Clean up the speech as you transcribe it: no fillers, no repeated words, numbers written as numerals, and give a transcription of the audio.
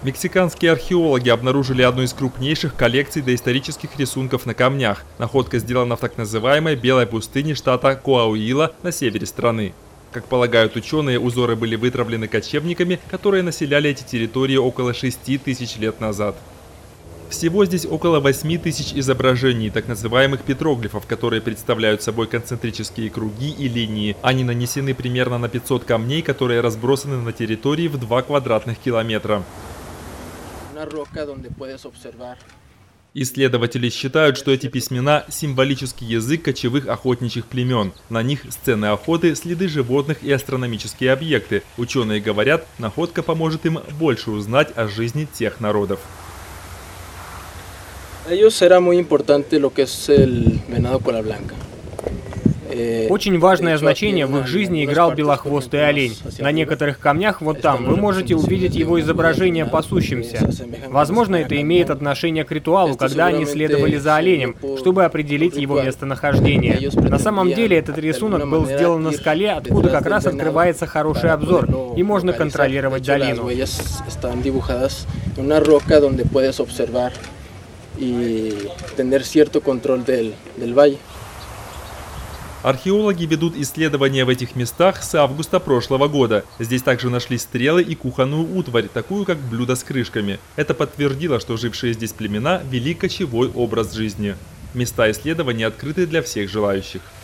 Мексиканские археологи обнаружили одну из крупнейших коллекций доисторических рисунков на камнях. Находка сделана в так называемой Белой пустыне штата Коауила на севере страны. Как полагают ученые, узоры были вытравлены кочевниками, которые населяли эти территории около 6000 лет назад. Всего здесь около 8000 изображений, так называемых петроглифов, которые представляют собой концентрические круги и линии. Они нанесены примерно на 500 камней, которые разбросаны на территории в 2 квадратных километра. Исследователи считают, что эти письмена – символический язык кочевых охотничьих племен. На них сцены охоты, следы животных и астрономические объекты. Ученые говорят, находка поможет им больше узнать о жизни тех народов. Очень важное значение в их жизни играл белохвостый олень. На некоторых камнях вот там вы можете увидеть его изображение пасущимся. Возможно, это имеет отношение к ритуалу, когда они следовали за оленем, чтобы определить его местонахождение. На самом деле этот рисунок был сделан на скале, откуда как раз открывается хороший обзор, и можно контролировать долину. Археологи ведут исследования в этих местах с августа прошлого года. Здесь также нашли стрелы и кухонную утварь, такую как блюдо с крышками. Это подтвердило, что жившие здесь племена вели кочевой образ жизни. Места исследований открыты для всех желающих.